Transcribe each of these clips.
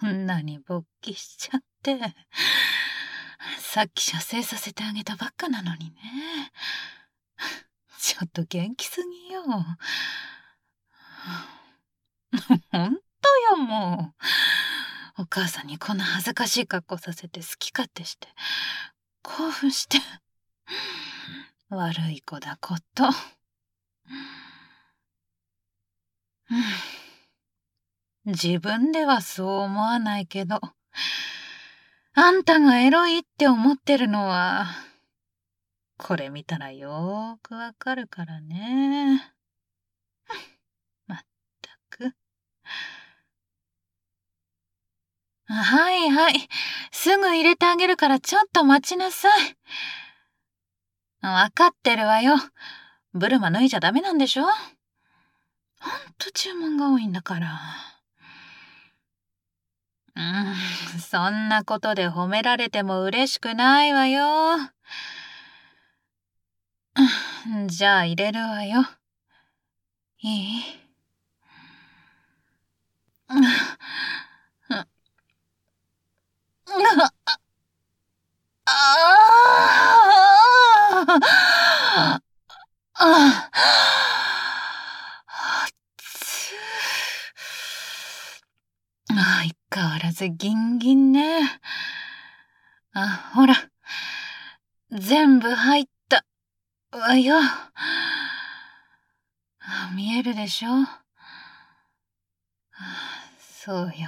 何勃起しちゃって。さっき射精させてあげたばっかなのにね。ちょっと元気すぎよ。ほんとよ、もう。お母さんにこんな恥ずかしい格好させて好き勝手して、興奮して。悪い子だこと。自分ではそう思わないけど、あんたがエロいって思ってるのは、これ見たらよーくわかるからね。まったく。はいはい。すぐ入れてあげるからちょっと待ちなさい。わかってるわよ。ブルマ脱いじゃダメなんでしょ？ほんと注文が多いんだから。そんなことで褒められても嬉しくないわよ。じゃあ入れるわよ。いい？相変わらずギンギンね。ほら。全部入ったわよ。見えるでしょ？そうよ。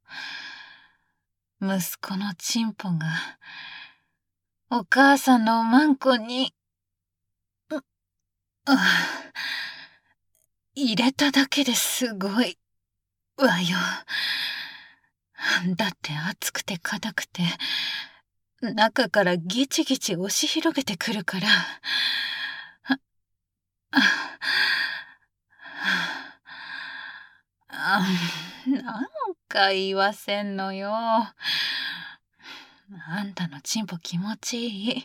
息子のチンポが、お母さんのおまんこに、入れただけですごいわよ。だって熱くて硬くて、中からギチギチ押し広げてくるから。なんか言わせんのよ。あんたのチンポ気持ちいい。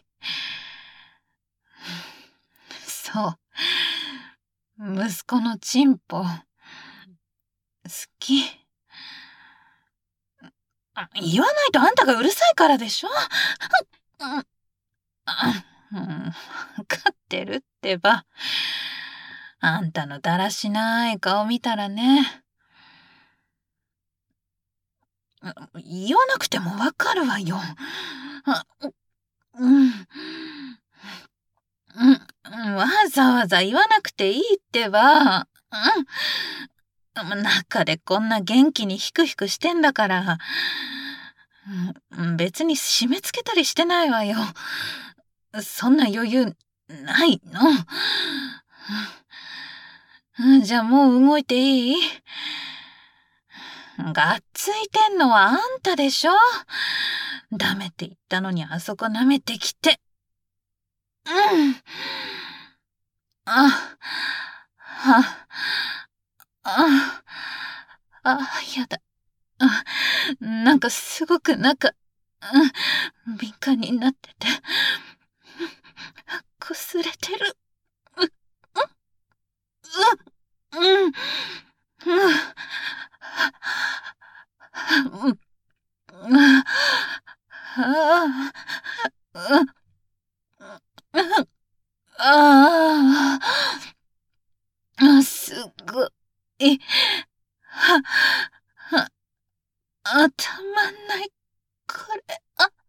そう。息子のチンポ、好き。言わないとあんたがうるさいからでしょ？わかってるってば。あんたのだらしない顔見たらね。言わなくてもわかるわよ。わざわざ言わなくていいってば。中でこんな元気にヒクヒクしてんだから。別に締め付けたりしてないわよ。そんな余裕ないの。じゃあもう動いていい？がっついてんのはあんたでしょ？ダメって言ったのにあそこ舐めてきて。やだ。なんかすごく敏感になってて、擦れてる。すごい。たまんない、これ。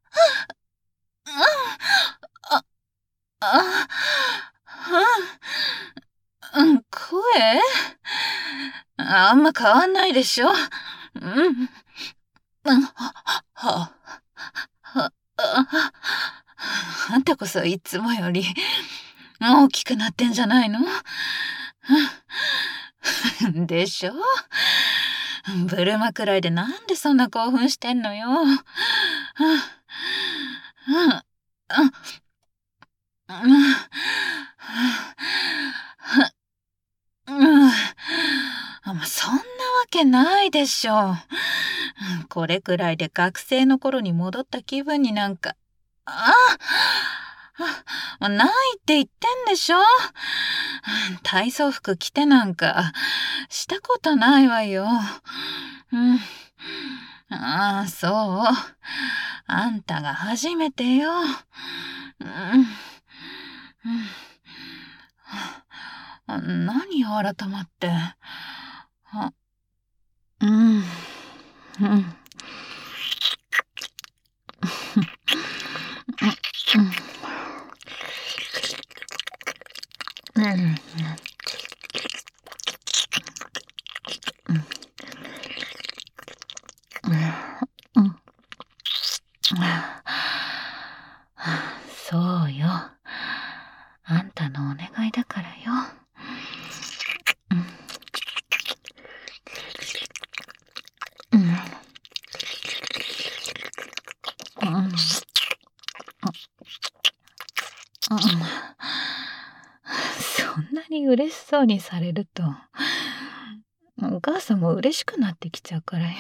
声？あんま変わんないでしょ？あんたこそいつもより大きくなってんじゃないの？でしょ？ブルマくらいでなんでそんな興奮してんのよ。そんなわけないでしょ。これくらいで学生の頃に戻った気分になんか。ないって言ってんでしょ？体操服着てなんかしたことないわよ。 ああ、そう。あんたが初めてよ。うん。何よ、改まって。うん。そうよ。あんたのお願いだからよ。そんなに嬉しそうにされると、お母さんも嬉しくなってきちゃうからよ。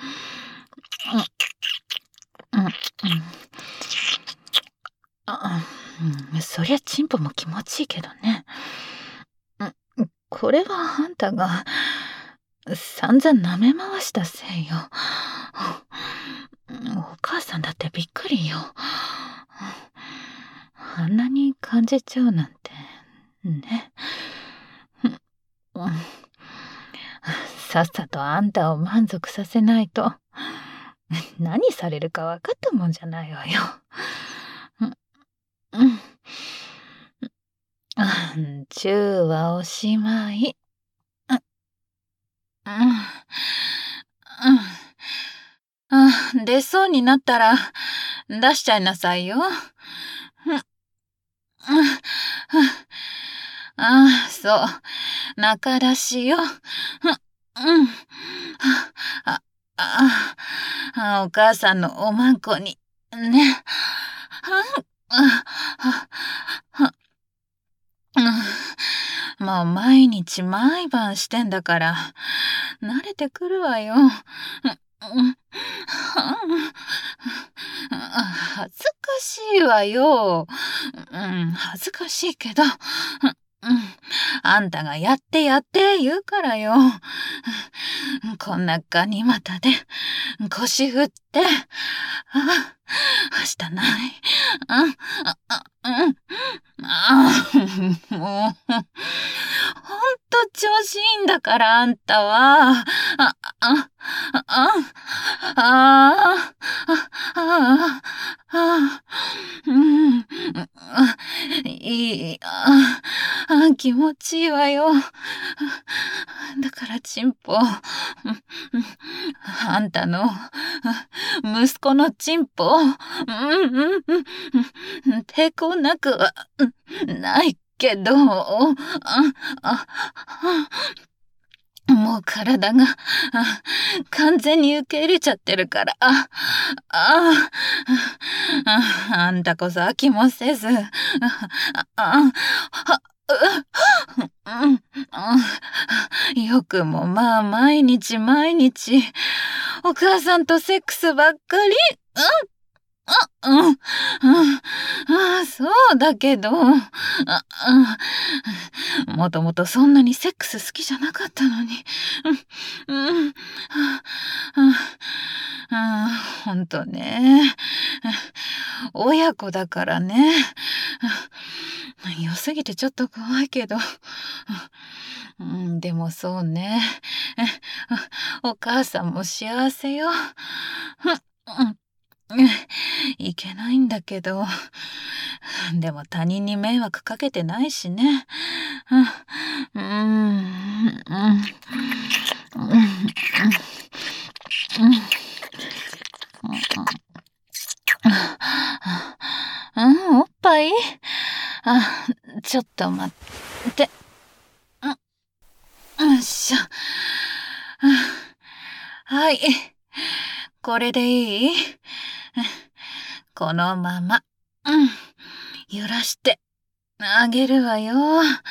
そりゃチンポも気持ちいいけどね。これはあんたが散々舐め回したせいよ。お母さんだってびっくりよ。あんなに感じちゃうなんてね。さっさとあんたを満足させないと何されるか分かったもんじゃないわよ。チューはおしまい。出そうになったら出しちゃいなさいよ。そう。中出しよ。お母さんのおまんこに、ね。もう毎日毎晩してんだから、慣れてくるわよ。恥ずかしいわよ。恥ずかしいけど、あんたがやってやって言うからよ。こんなガニ股で腰振って、はしたない。もう、ほんと調子いいんだからあんたは。いい、気持ちいいわよ。だからチンポ、あんたの息子のチンポ、抵抗なくはないけど、もう体が完全に受け入れちゃってるから、あんたこそ飽きもせず、よくもまあ毎日毎日お母さんとセックスばっかり。そうだけど、もともとそんなにセックス好きじゃなかったのに。ほんとね。親子だからね。良すぎてちょっと怖いけど。でもそうね。お母さんも幸せよ。いけないんだけど。でも他人に迷惑かけてないしね。おっぱい？ちょっと待って。よいしょ。はい。これでいい？このまま、揺らしてあげるわよ。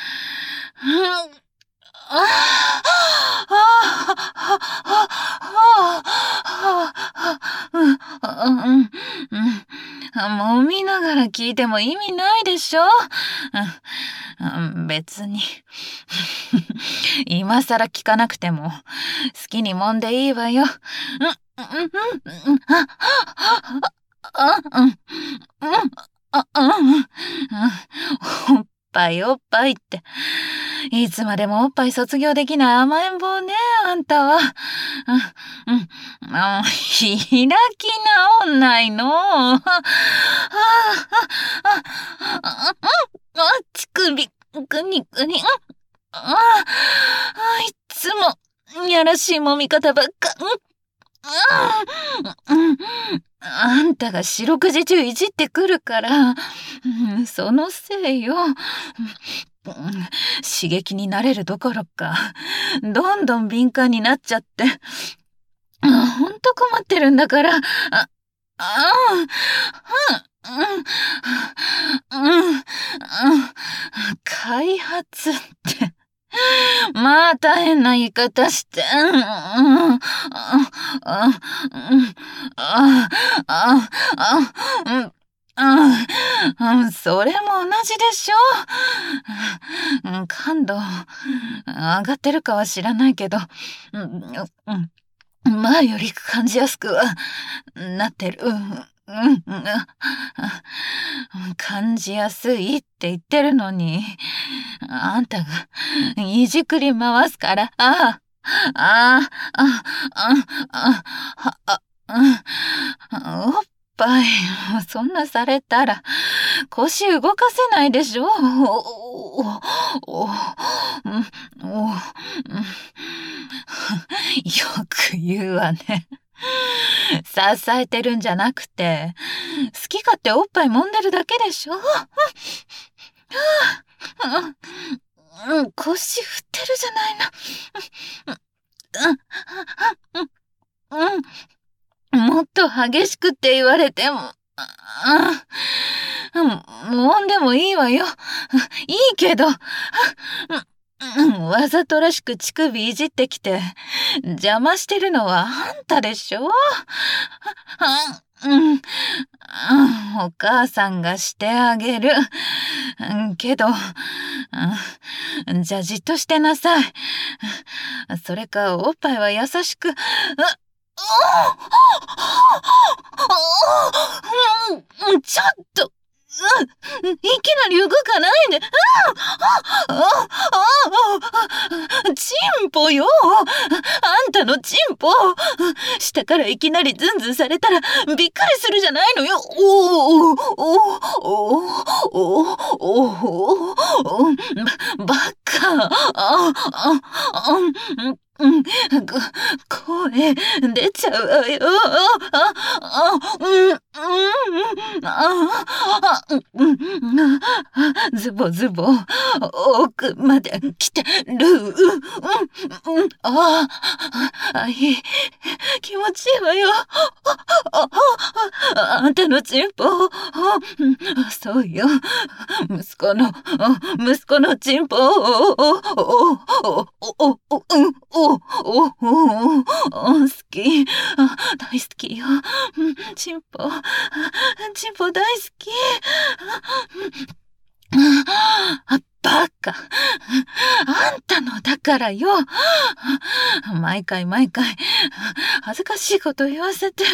もみながら聞いても意味ないでしょ。別に今更聞かなくても好きにもんでいいわよ。 うん、うん、あ、あ、うん、うん、おっぱいおっぱいって。いつまでもおっぱい卒業できない甘えん坊ね、あんたは。うん、うん、開き直んないの。乳首、ぐにぐに、いつも、やらしい揉み方ばっか。あんたが四六時中いじってくるから、そのせいよ。刺激になれるどころか、どんどん敏感になっちゃって。ほんと困ってるんだから。開発って。また変な言い方して。それも同じでしょ。感度上がってるかは知らないけど、前より感じやすくはなってる。感じやすいって言ってるのに、あんたがいじくり回すから、おっぱい、そんなされたら腰動かせないでしょ。よく言うわね。支えてるんじゃなくて、好き勝手おっぱい揉んでるだけでしょ。腰振ってるじゃないの。もっと激しくって言われても、揉んでもいいわよ。いいけど、わざとらしく乳首いじってきて、邪魔してるのはあんたでしょ。お母さんがしてあげる。けど、じゃあじっとしてなさい。それかおっぱいは優しく、ちょっと、いきなり動かないで。チンポよ。あんたのチンポ。下からいきなりズンズンされたらびっくりするじゃないのよ。バカ。声出ちゃうわよ。ズボズボ奥まで来てる。いい。気持ちいいわよ。あんたのチンポ。そうよ。息子のチンポ。好き。大好きよ。チンポ大好き。バカ。あんたのだからよ。毎回、恥ずかしいこと言わせて。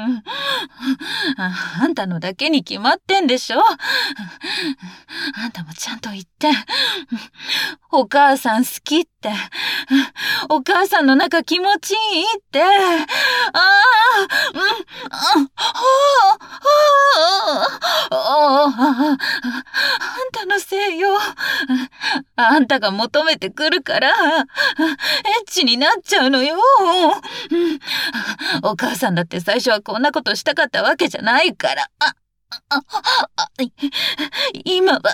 あんたのだけに決まってんでしょ。あんたもちゃんと言って。お母さん好きって。お母さんの中気持ちいいって。あんたのせいよ。あんたが求めてくるから、エッチになっちゃうのよ。お母さんだって最初はこんなことしたかったわけじゃないから。今は、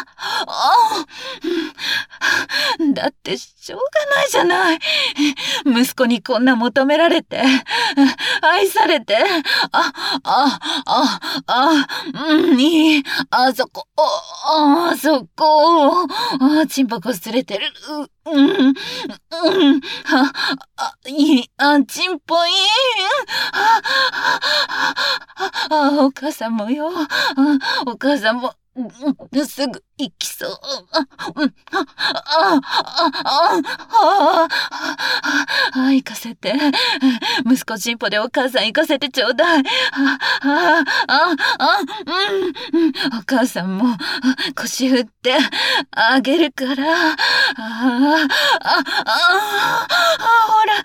だってしょうがないじゃない。息子にこんな求められて、愛されて、いい、あそこ、チンポこすれてる。いい、チンポいい。お母さんもよ。お母さんも、 すぐ行きそう。行かせて。息子チンポでお母さん行かせてちょうだい。お母さんも腰振ってあげるから。ほら、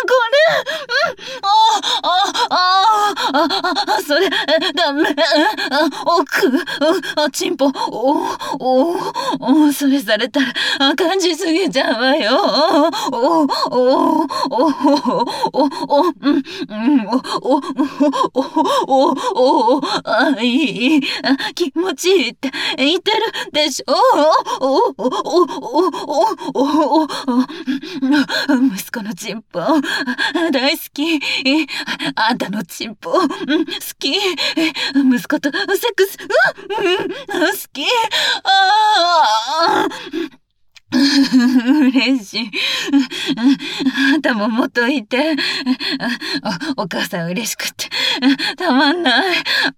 これ。それ、ダメ。チンポ、それされたら、感じすぎちゃうわよ。いい、気持ちいいって言ってるでしょ。息子のチンポ、大好き。あんたのチンポ、好き。息子とセックス、好き。嬉しい。あんたも元いて。お母さん嬉しくてたまんない。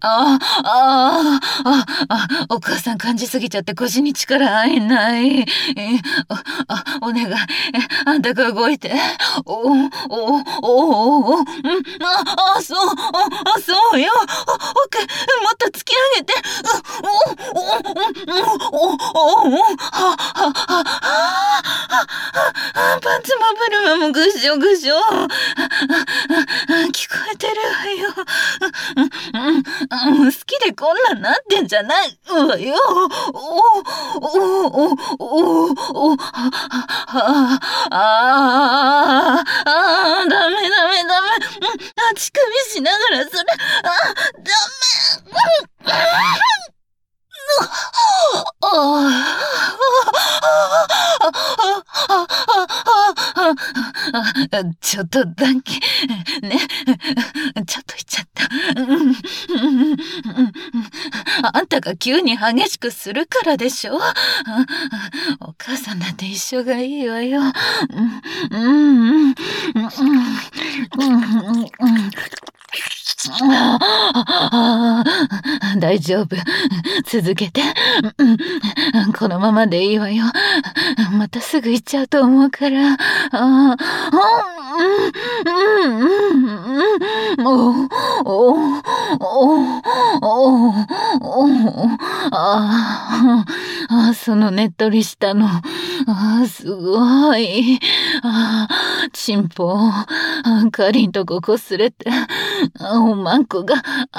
お母さん感じすぎちゃって腰に力入んない。お願い。あんたが動いて。そうよ。奥、もっと突き上げて。パンツもブルマもぐしょぐしょ。聞こえてるわよ。好きでこんなんなってんじゃないわよ。ダメ。乳首しながらそれ、ダメ。ちょっとだけ、ね。ちょっと言っちゃった。あんたが急に激しくするからでしょ。お母さんだって一緒がいいわよ。大丈夫。続けて。このままでいいわよ。またすぐ行っちゃうと思うから。そのねっとりしたの。すごい。チンポ、かりんとここすれて、おまんこが、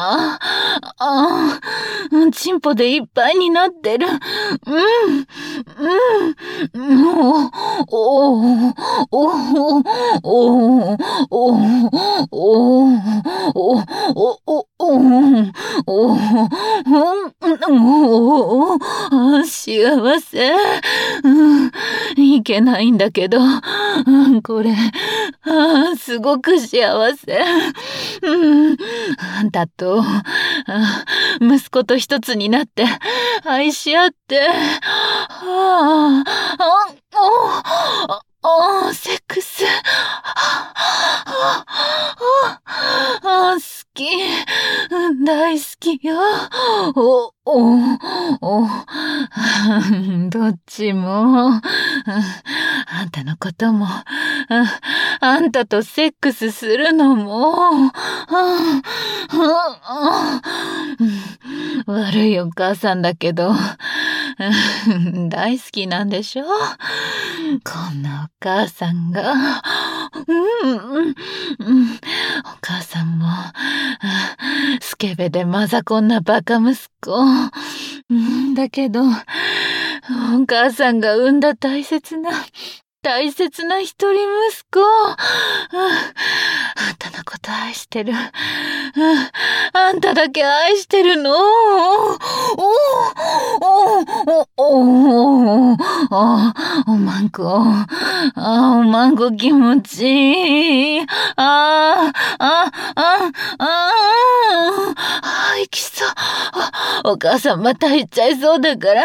チンポでいっぱいになってる。幸せ。いけないんだけど、これ、すごく幸せ。あんたと、息子と一つになって、愛し合って、セックス。好き。大好きよ。どっちも。あんたのことも、あんたとセックスするのも、悪いお母さんだけど、大好きなんでしょ。こんなお母さんが、お母さんも、スケベでマザコンなバカ息子。だけど、お母さんが産んだ大切な一人息子。あんたのこと愛してる。あんただけ愛してるの。おまんこ気持ちいい。行きそう。お母さんまた行っちゃいそうだから。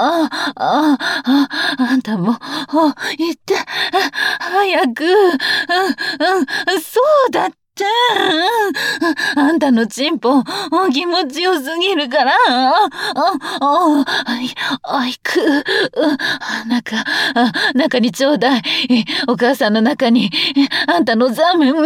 あんたも、行って、早く。そうだって。 あんたのチンポ気持ちよすぎるから。中にちょうだい。お母さんの中にあんたのザーメン。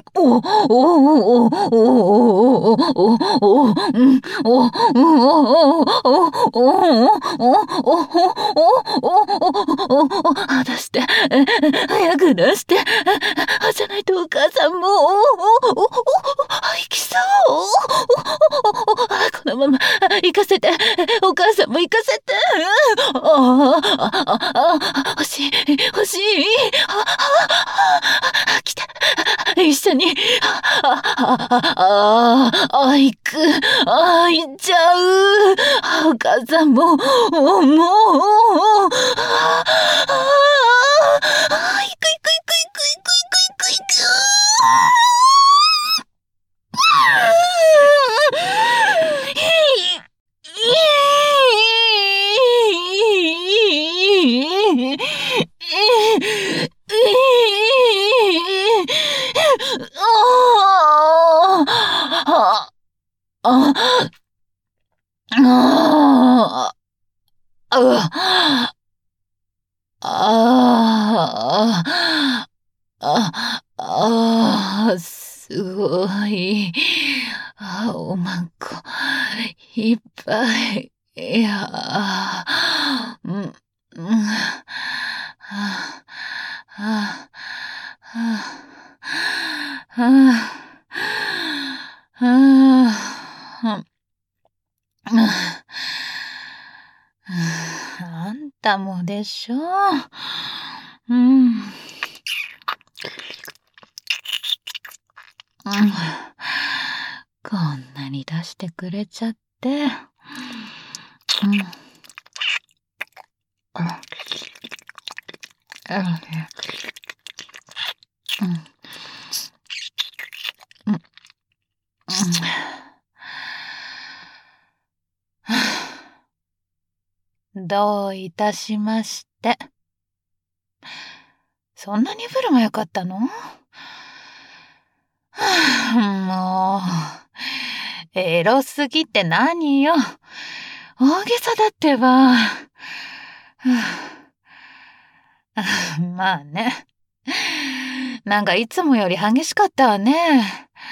出して、早く出して。じゃないとお母さんも行きそう。このまま行かせて、お母さんも行かせて。欲しい。来た。一緒に。行く。行っちゃう。お母さんも、すごい。おまんこ、いっぱい。いやあんたもでしょ。こんなに出してくれちゃって。どういたしまして。そんなに振るもよかったの？もう、エロすぎて何よ。大げさだってば。まあね。なんかいつもより激しかったわね。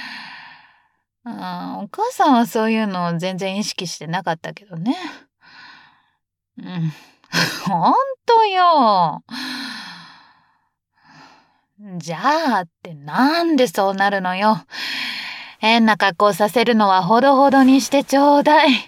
お母さんはそういうの全然意識してなかったけどね。ほんとよ。じゃあってなんでそうなるのよ。変な格好させるのはほどほどにしてちょうだい。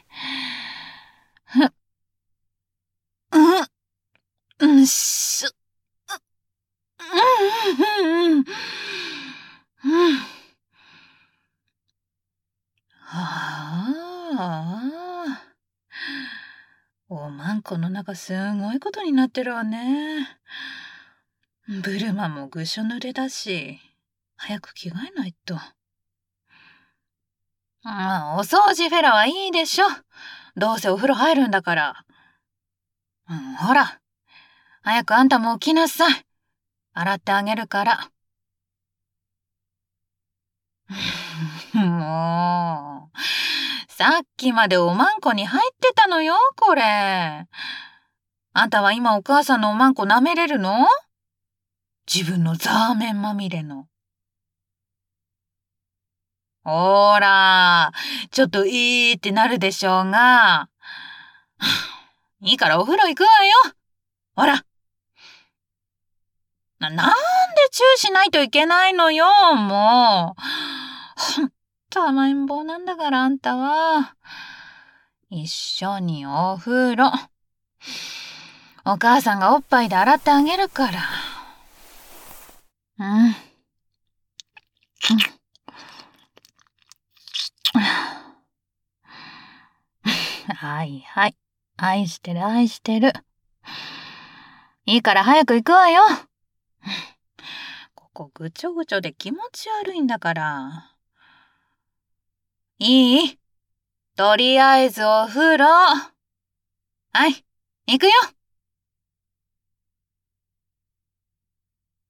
おまんこの中すごいことになってるわね。ブルマもぐしょ濡れだし、早く着替えないと。お掃除フェラはいいでしょ。どうせお風呂入るんだから。ほら、早くあんたも起きなさい。洗ってあげるから。もう、さっきまでおまんこに入ってたのよ、これ。あんたは今お母さんのおまんこ舐めれるの？自分のザーメンまみれの。ほら、ちょっといいってなるでしょうが。いいからお風呂行くわよ。ほら。なんでチューしないといけないのよ、もう。ほんと甘えん坊なんだからあんたは。一緒にお風呂。お母さんがおっぱいで洗ってあげるから。はいはい。愛してる愛してる。いいから早く行くわよ。ここぐちょぐちょで気持ち悪いんだから。いい？とりあえずお風呂。はい、行くよ。